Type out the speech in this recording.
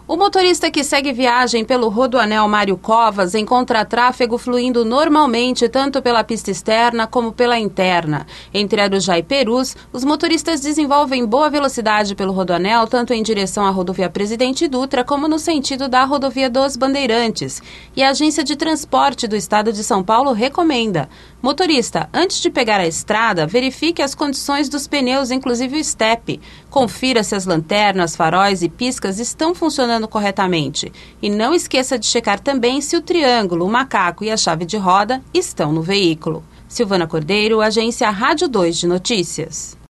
O motorista que segue viagem pelo Rodoanel Mário Covas encontra tráfego fluindo normalmente tanto pela pista externa como pela interna. Entre Arujá e Perus, os motoristas desenvolvem boa velocidade pelo Rodoanel, tanto em direção à rodovia Presidente Dutra como no sentido da rodovia dos Bandeirantes. E a Agência de Transporte do Estado de São Paulo recomenda: motorista, antes de pegar a estrada, verifique as condições dos pneus, inclusive o estepe. Confira se as lanternas, faróis e piscas estão funcionando corretamente. E não esqueça de checar também se o triângulo, o macaco e a chave de roda estão no veículo. Silvana Cordeiro, Agência Rádio 2 de Notícias.